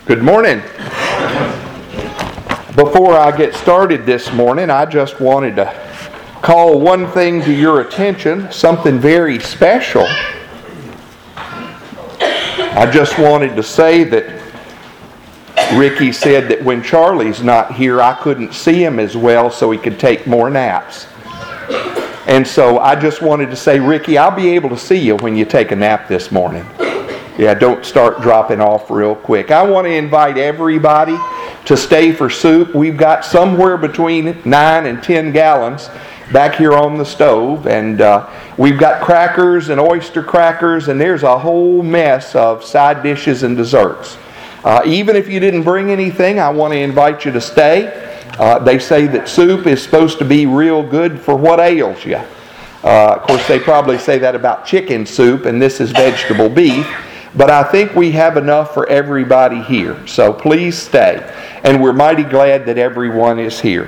Good morning. Before I get started this morning, I just wanted to call one thing to your attention, something very special. I just wanted to say that Ricky said that when Charlie's not here, I couldn't see him as well so he could take more naps. And so I just wanted to say, Ricky, I'll be able to see you when you take a nap this morning. Yeah, don't start dropping off real quick. I want to invite everybody to stay for soup. We've got somewhere between 9 and 10 gallons back here on the stove. And we've got crackers and oyster crackers, and there's a whole mess of side dishes and desserts. Even if you didn't bring anything, I want to invite you to stay. They say that soup is supposed to be real good for what ails you. Of course, they probably say that about chicken soup, and this is vegetable beef. But I think we have enough for everybody here. So please stay. And we're mighty glad that everyone is here.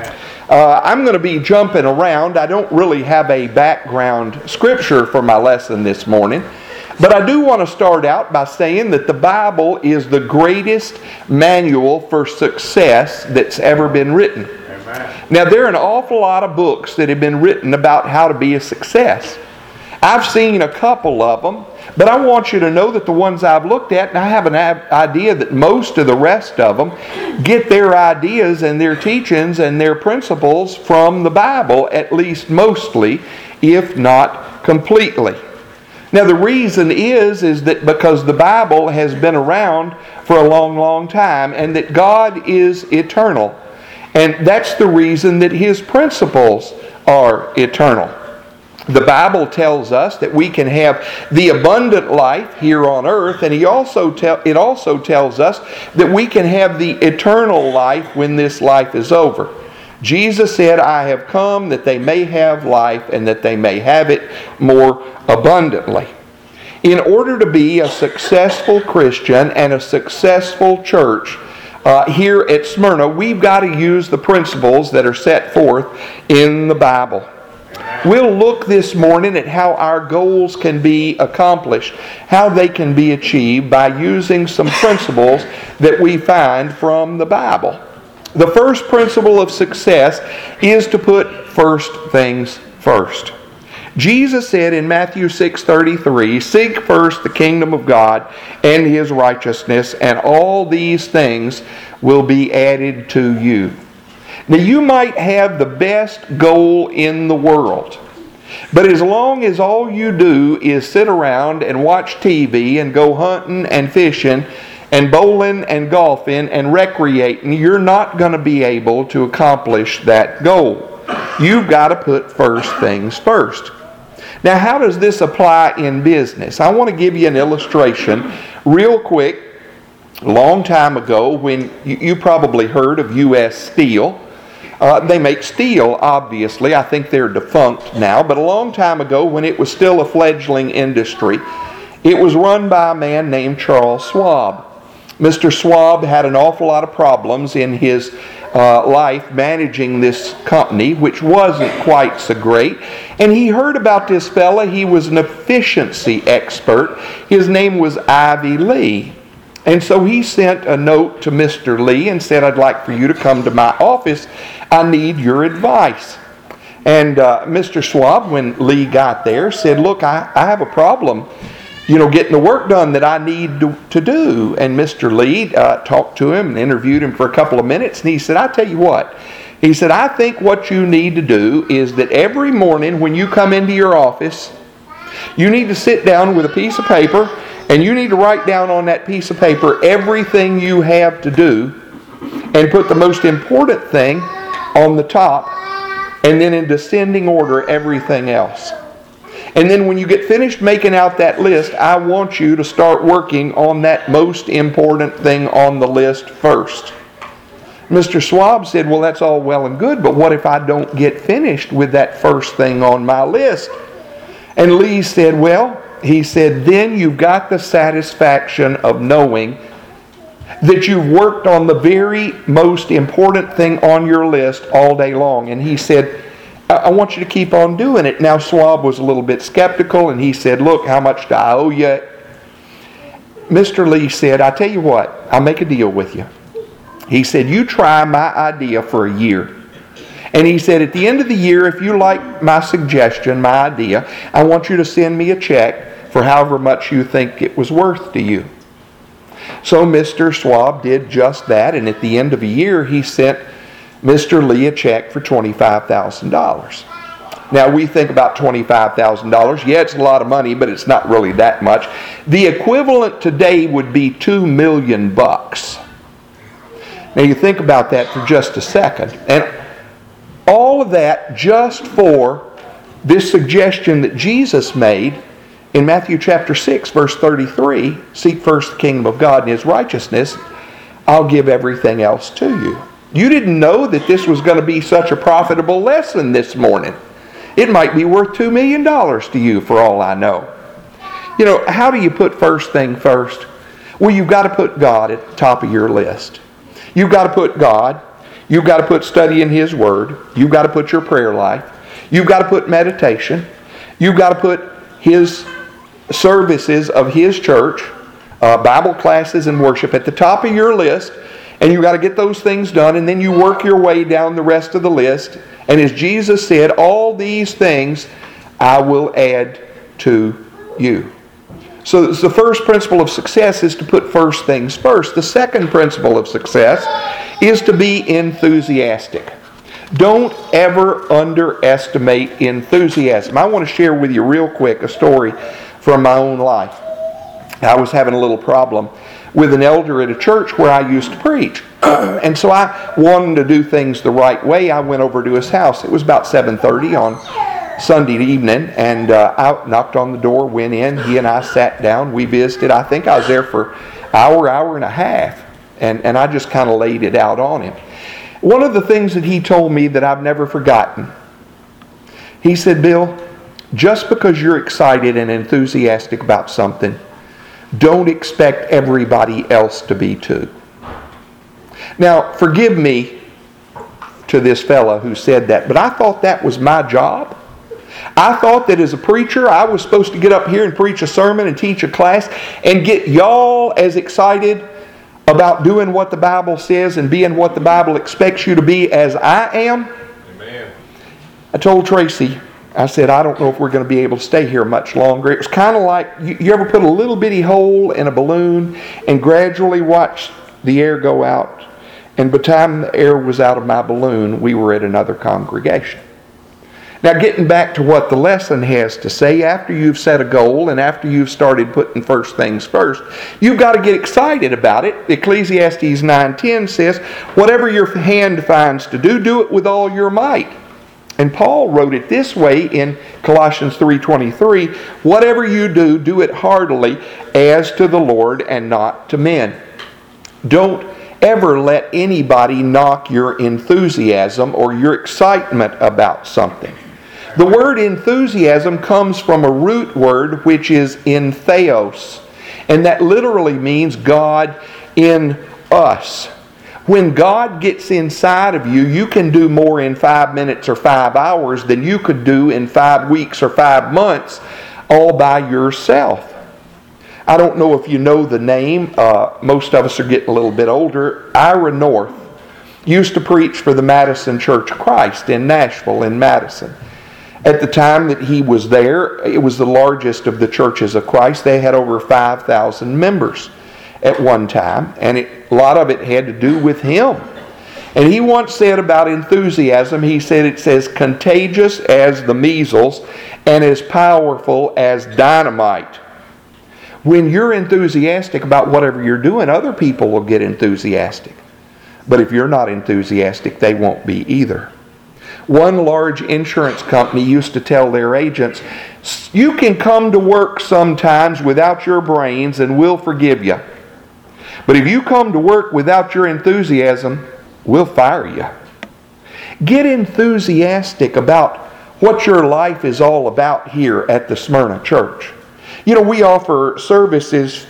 I'm going to be jumping around. I don't really have a background scripture for my lesson this morning. But I do want to start out by saying that the Bible is the greatest manual for success that's ever been written. Amen. Now, there are an awful lot of books that have been written about how to be a success. I've seen a couple of them, but I want you to know that the ones I've looked at, and I have an idea that most of the rest of them get their ideas and their teachings and their principles from the Bible, at least mostly, if not completely. Now the reason is that because the Bible has been around for a long, long time, and that God is eternal. And that's the reason that His principles are eternal. The Bible tells us that we can have the abundant life here on earth, and it also tells us that we can have the eternal life when this life is over. Jesus said, I have come that they may have life and that they may have it more abundantly. In order to be a successful Christian and a successful church here at Smyrna, we've got to use the principles that are set forth in the Bible. We'll look this morning at how our goals can be accomplished, how they can be achieved by using some principles that we find from the Bible. The first principle of success is to put first things first. Jesus said in Matthew 6:33, "Seek first the kingdom of God and His righteousness, and all these things will be added to you." Now, you might have the best goal in the world, but as long as all you do is sit around and watch TV and go hunting and fishing and bowling and golfing and recreating, you're not going to be able to accomplish that goal. You've got to put first things first. Now, how does this apply in business? I want to give you an illustration real quick. A long time ago, when you probably heard of U.S. Steel. They make steel, obviously. I think they're defunct now. But a long time ago, when it was still a fledgling industry, it was run by a man named Charles Schwab. Mr. Schwab had an awful lot of problems in his life managing this company, which wasn't quite so great. And he heard about this fella. He was an efficiency expert. His name was Ivy Lee. And so he sent a note to Mr. Lee and said, I'd like for you to come to my office. I need your advice. And Mr. Schwab, when Lee got there, said, look, I have a problem, getting the work done that I need to do. And Mr. Lee talked to him and interviewed him for a couple of minutes. And he said, I tell you what. He said, I think what you need to do is that every morning when you come into your office, you need to sit down with a piece of paper and you need to write down on that piece of paper everything you have to do and put the most important thing on the top, and then in descending order everything else. And then when you get finished making out that list, I want you to start working on that most important thing on the list first. Mr. Schwab said, well, that's all well and good, but what if I don't get finished with that first thing on my list? And Lee said, he said, then you've got the satisfaction of knowing that you've worked on the very most important thing on your list all day long. And he said, I want you to keep on doing it. Now Schwab was a little bit skeptical, and he said, look, how much do I owe you? Mr. Lee said, I tell you what, I'll make a deal with you. He said, you try my idea for a year. And he said, at the end of the year, if you like my suggestion, my idea, I want you to send me a check for however much you think it was worth to you. So Mr. Schwab did just that, and at the end of a year, he sent Mr. Lee a check for $25,000. Now, we think about $25,000. Yeah, it's a lot of money, but it's not really that much. The equivalent today would be $2 million. Now, you think about that for just a second. And all of that just for this suggestion that Jesus made in Matthew chapter 6, verse 33, seek first the kingdom of God and His righteousness, I'll give everything else to you. You didn't know that this was going to be such a profitable lesson this morning. It might be worth $2 million to you for all I know. You know, how do you put first thing first? Well, you've got to put God at the top of your list. You've got to put God. You've got to put studying His Word. You've got to put your prayer life. You've got to put meditation. You've got to put His services of His church, Bible classes and worship at the top of your list. And you've got to get those things done, and then you work your way down the rest of the list. And as Jesus said, all these things I will add to you. So the first principle of success is to put first things first. The second principle of success is to be enthusiastic. Don't ever underestimate enthusiasm. I want to share with you real quick a story from my own life. I was having a little problem with an elder at a church where I used to preach. And so I wanted to do things the right way. I went over to his house. It was about 7:30 on Sunday evening, and I knocked on the door, went in. He and I sat down. We visited. I think I was there for an hour and a half, and I just kind of laid it out on him. One of the things that he told me that I've never forgotten, he said, Bill, just because you're excited and enthusiastic about something, don't expect everybody else to be too. Now, forgive me to this fellow who said that, but I thought that was my job. I thought that as a preacher, I was supposed to get up here and preach a sermon and teach a class and get y'all as excited about doing what the Bible says and being what the Bible expects you to be as I am. Amen. I told Tracy, I said, I don't know if we're going to be able to stay here much longer. It was kind of like, you ever put a little bitty hole in a balloon and gradually watch the air go out? And by the time the air was out of my balloon, we were at another congregation. Now, getting back to what the lesson has to say, after you've set a goal and after you've started putting first things first, you've got to get excited about it. Ecclesiastes 9:10 says, whatever your hand finds to do, do it with all your might. And Paul wrote it this way in Colossians 3:23, whatever you do, do it heartily as to the Lord and not to men. Don't ever let anybody knock your enthusiasm or your excitement about something. The word enthusiasm comes from a root word which is entheos, and that literally means God in us. When God gets inside of you, you can do more in 5 minutes or 5 hours than you could do in 5 weeks or 5 months all by yourself. I don't know if you know the name. Most of us are getting a little bit older. Ira North used to preach for the Madison Church of Christ in Nashville, in Madison. At the time that he was there, it was the largest of the churches of Christ. They had over 5,000 members at one time, and a lot of it had to do with him. And he once said about enthusiasm, he said it says contagious as the measles and as powerful as dynamite. When you're enthusiastic about whatever you're doing, other people will get enthusiastic. But if you're not enthusiastic, they won't be either. One large insurance company used to tell their agents, you can come to work sometimes without your brains and we'll forgive you. But if you come to work without your enthusiasm, we'll fire you. Get enthusiastic about what your life is all about here at the Smyrna Church. You know, we offer services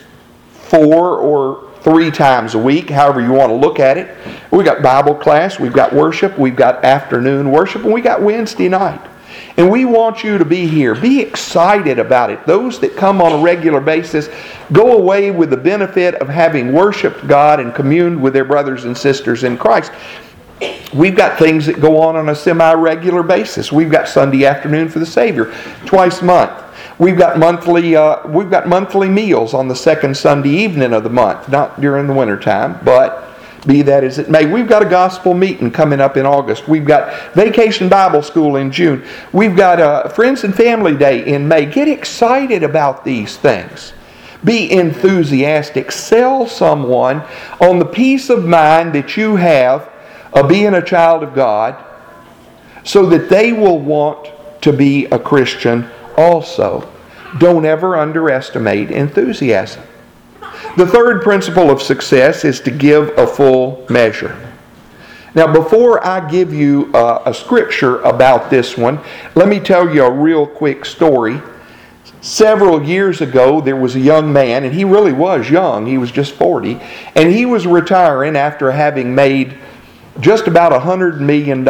4 or 3 times a week, however you want to look at it. We've got Bible class, we've got worship, we've got afternoon worship, and we got Wednesday night. And we want you to be here. Be excited about it. Those that come on a regular basis go away with the benefit of having worshiped God and communed with their brothers and sisters in Christ. We've got things that go on a semi-regular basis. We've got Sunday afternoon for the Savior twice a month. We've got monthly meals on the second Sunday evening of the month, not during the wintertime, but be that as it may. We've got a gospel meeting coming up in August. We've got Vacation Bible School in June. We've got Friends and Family Day in May. Get excited about these things. Be enthusiastic. Sell someone on the peace of mind that you have of being a child of God, so that they will want to be a Christian also. Don't ever underestimate enthusiasm. The third principle of success is to give a full measure. Now, before I give you a scripture about this one, let me tell you a real quick story. Several years ago, there was a young man, and he really was young. He was just 40, and he was retiring after having made just about $100 million.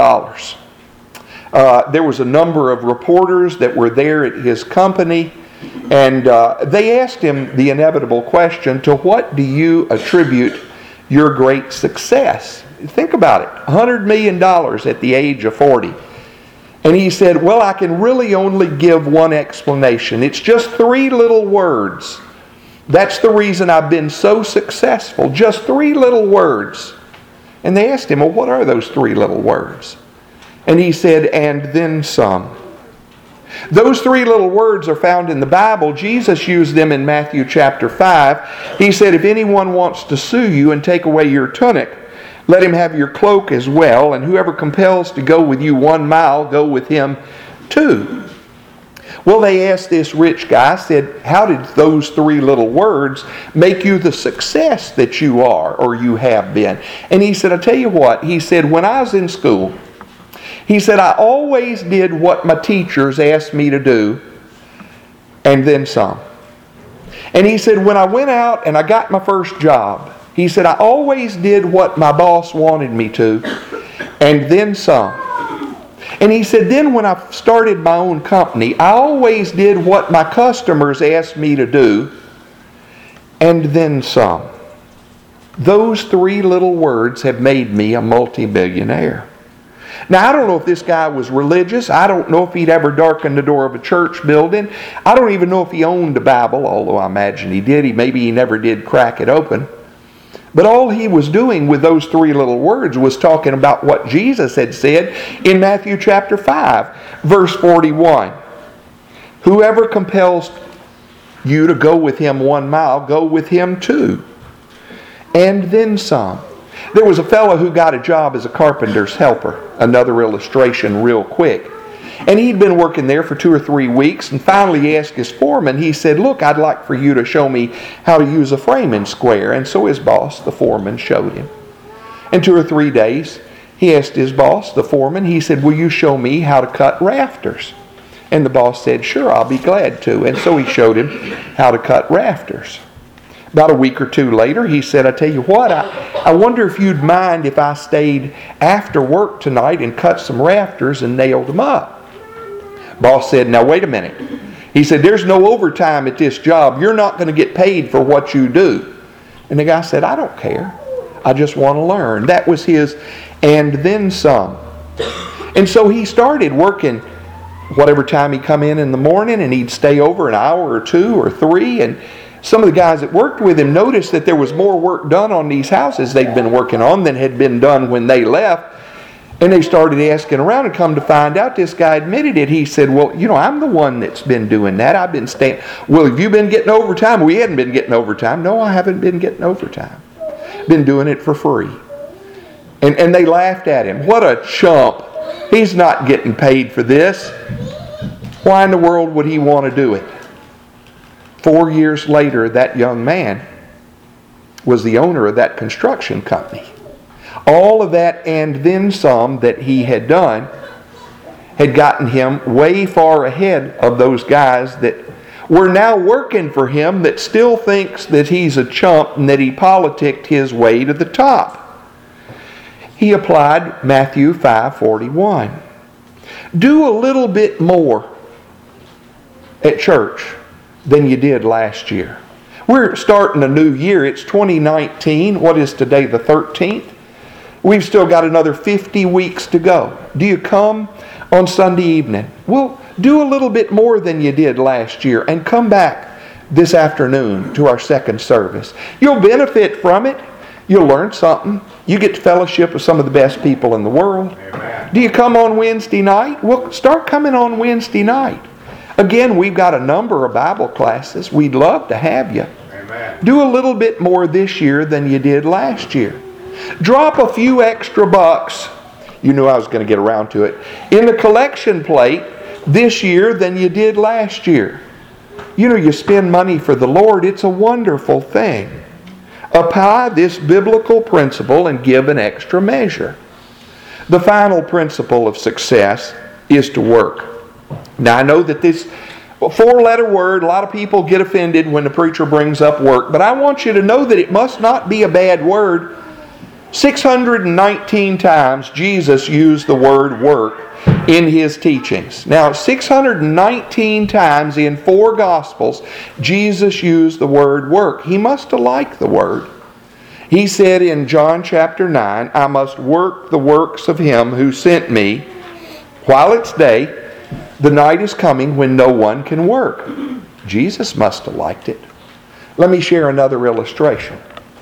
There was a number of reporters that were there at his company, and they asked him the inevitable question, to what do you attribute your great success? Think about it, $100 million at the age of 40. And he said, well, I can really only give one explanation. It's just 3 little words. That's the reason I've been so successful. Just 3 little words. And they asked him, well, what are those 3 little words? And he said, and then some. Those 3 little words are found in the Bible. Jesus used them in Matthew chapter 5. He said, if anyone wants to sue you and take away your tunic, let him have your cloak as well. And whoever compels to go with you 1 mile, go with him 2. Well, they asked this rich guy, said, how did those 3 little words make you the success that you are or you have been? And he said, I tell you what, he said, when I was in school, he said, I always did what my teachers asked me to do, and then some. And he said, when I went out and I got my first job, he said, I always did what my boss wanted me to, and then some. And he said, then when I started my own company, I always did what my customers asked me to do, and then some. Those 3 little words have made me a multi-billionaire. Now, I don't know if this guy was religious. I don't know if he'd ever darkened the door of a church building. I don't even know if he owned a Bible, although I imagine he did. Maybe he never did crack it open. But all he was doing with those 3 little words was talking about what Jesus had said in Matthew chapter 5, verse 41. Whoever compels you to go with him 1 mile, go with him 2. And then some. There was a fellow who got a job as a carpenter's helper. Another illustration real quick. And he'd been working there for 2 or 3 weeks, and finally he asked his foreman, he said, look, I'd like for you to show me how to use a framing square. And so his boss, the foreman, showed him. In 2 or 3 days, he asked his boss, the foreman, he said, will you show me how to cut rafters? And the boss said, sure, I'll be glad to. And so he showed him how to cut rafters. About a week or 2 later, he said, I tell you what, I wonder if you'd mind if I stayed after work tonight and cut some rafters and nailed them up. Boss said, now wait a minute. He said, there's no overtime at this job. You're not going to get paid for what you do. And the guy said, I don't care. I just want to learn. That was his and then some. And so he started working whatever time he'd come in the morning, and he'd stay over an hour or 2 or 3. And some of the guys that worked with him noticed that there was more work done on these houses they'd been working on than had been done when they left. And they started asking around, and come to find out, this guy admitted it. He said, well, I'm the one that's been doing that. I've been staying. Well, have you been getting overtime? We hadn't been getting overtime. No, I haven't been getting overtime. Been doing it for free. And they laughed at him. What a chump. He's not getting paid for this. Why in the world would he want to do it? 4 years later, that young man was the owner of that construction company. All of that and then some that he had done had gotten him way far ahead of those guys that were now working for him, that still thinks that he's a chump and that he politicked his way to the top. He applied Matthew 5:41. Do a little bit more at church than you did last year. We're starting a new year. It's 2019. What is today, the 13th? We've still got another 50 weeks to go. Do you come on Sunday evening? Well, do a little bit more than you did last year and come back this afternoon to our second service. You'll benefit from it. You'll learn something. You get to fellowship with some of the best people in the world. Amen. Do you come on Wednesday night? Well, start coming on Wednesday night. Again, we've got a number of Bible classes. We'd love to have you. Amen. Do a little bit more this year than you did last year. Drop a few extra bucks. You knew I was going to get around to it. In the collection plate this year than you did last year. You know, you spend money for the Lord. It's a wonderful thing. Apply this biblical principle and give an extra measure. The final principle of success is to work. Now, I know that this four-letter word, a lot of people get offended when the preacher brings up work, but I want you to know that it must not be a bad word. 619 times Jesus used the word work in His teachings. Now, 619 times in 4 Gospels, Jesus used the word work. He must have liked the word. He said in John chapter 9, I must work the works of Him who sent me while it's day. The night is coming when no one can work. Jesus must have liked it. Let me share another illustration.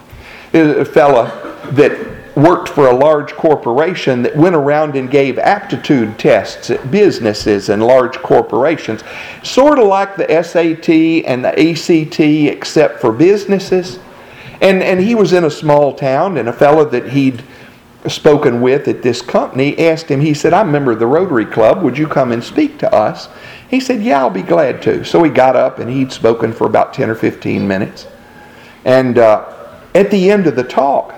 A fella that worked for a large corporation that went around and gave aptitude tests at businesses and large corporations. Sort of like the SAT and the ACT except for businesses. And he was in a small town, and a fellow that he'd spoken with at this company asked him, he said, I'm a member of the Rotary Club, would you come and speak to us? He said, yeah, I'll be glad to. So he got up and he'd spoken for about 10 or 15 minutes. And at the end of the talk,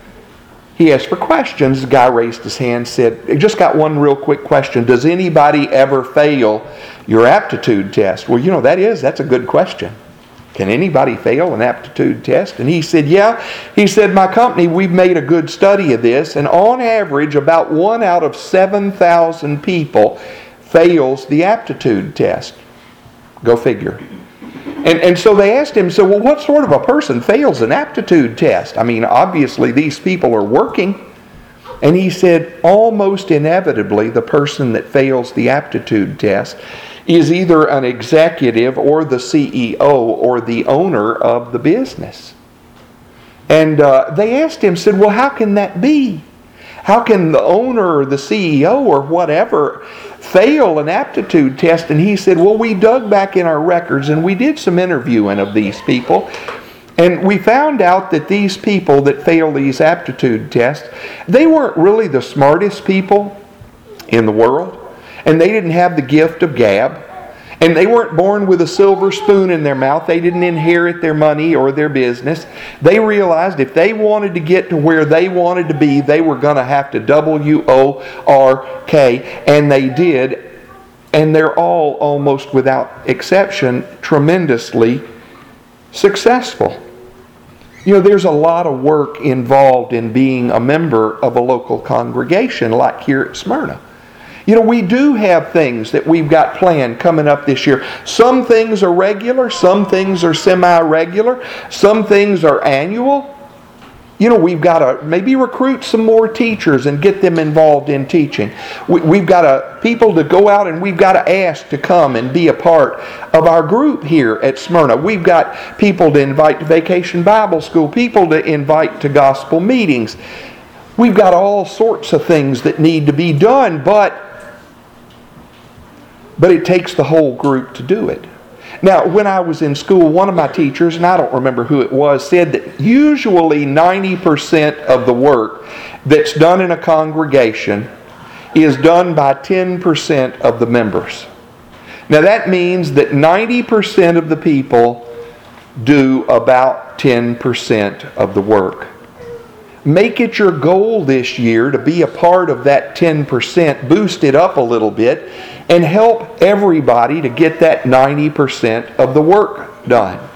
he asked for questions. The guy raised his hand, said, just got one real quick question. Does anybody ever fail your aptitude test? Well, you know, that's a good question. Can anybody fail an aptitude test? And he said, yeah. He said, my company, we've made a good study of this, and on average, about 1 out of 7,000 people fails the aptitude test. Go figure. And so they asked him, so well, what sort of a person fails an aptitude test? I mean, obviously these people are working. And he said, almost inevitably, the person that fails the aptitude test is either an executive or the CEO or the owner of the business. And they asked him, said, well, how can that be? How can the owner or the CEO or whatever fail an aptitude test? And he said, well, we dug back in our records and we did some interviewing of these people. And we found out that these people that fail these aptitude tests, they weren't really the smartest people in the world. And they didn't have the gift of gab. And they weren't born with a silver spoon in their mouth. They didn't inherit their money or their business. They realized if they wanted to get to where they wanted to be, they were going to have to WORK. And they did. And they're all, almost without exception, tremendously successful. You know, there's a lot of work involved in being a member of a local congregation like here at Smyrna. You know, we do have things that we've got planned coming up this year. Some things are regular, some things are semi-regular, some things are annual. You know, we've got to maybe recruit some more teachers and get them involved in teaching. We've got people to go out and we've got to ask to come and be a part of our group here at Smyrna. We've got people to invite to Vacation Bible School, people to invite to gospel meetings. We've got all sorts of things that need to be done, but it takes the whole group to do it. Now, when I was in school, one of my teachers, and I don't remember who it was, said that usually 90% of the work that's done in a congregation is done by 10% of the members. Now, that means that 90% of the people do about 10% of the work. Make it your goal this year to be a part of that 10%, boost it up a little bit, and help everybody to get that 90% of the work done.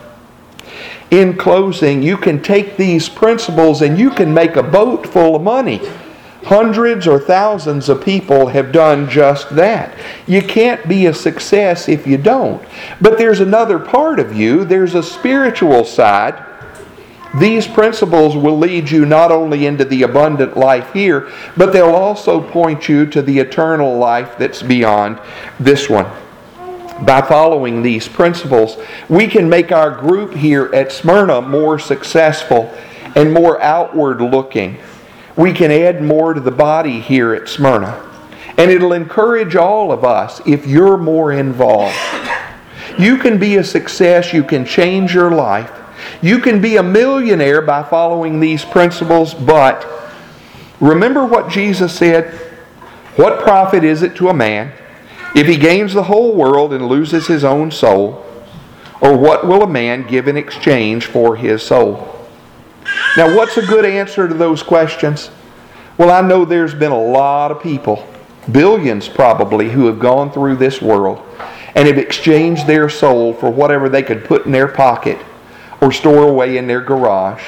In closing, you can take these principles and you can make a boat full of money. Hundreds or thousands of people have done just that. You can't be a success if you don't. But there's another part of you. There's a spiritual side. These principles will lead you not only into the abundant life here, but they'll also point you to the eternal life that's beyond this one. By following these principles, we can make our group here at Smyrna more successful and more outward looking. We can add more to the body here at Smyrna. And it'll encourage all of us if you're more involved. You can be a success. You can change your life. You can be a millionaire by following these principles, but remember what Jesus said? What profit is it to a man if he gains the whole world and loses his own soul? Or what will a man give in exchange for his soul? Now, what's a good answer to those questions? Well, I know there's been a lot of people, billions probably, who have gone through this world and have exchanged their soul for whatever they could put in their pocket or store away in their garage.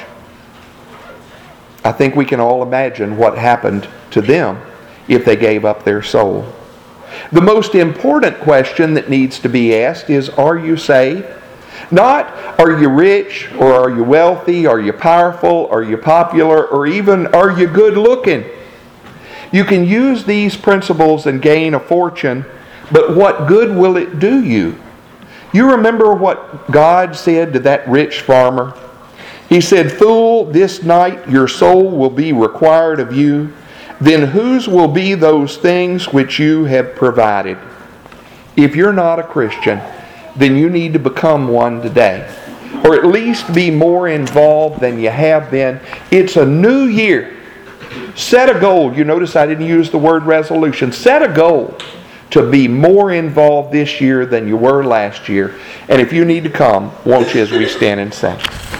I think we can all imagine what happened to them if they gave up their soul. The most important question that needs to be asked is, are you saved? Not, are you rich, or are you wealthy, are you powerful, are you popular, or even, are you good looking? You can use these principles and gain a fortune, but what good will it do you? You remember what God said to that rich farmer? He said, "Fool, this night your soul will be required of you. Then whose will be those things which you have provided?" If you're not a Christian, then you need to become one today. Or at least be more involved than you have been. It's a new year. Set a goal. You notice I didn't use the word resolution. Set a goal to be more involved this year than you were last year. And if you need to come, won't you as we stand and sing?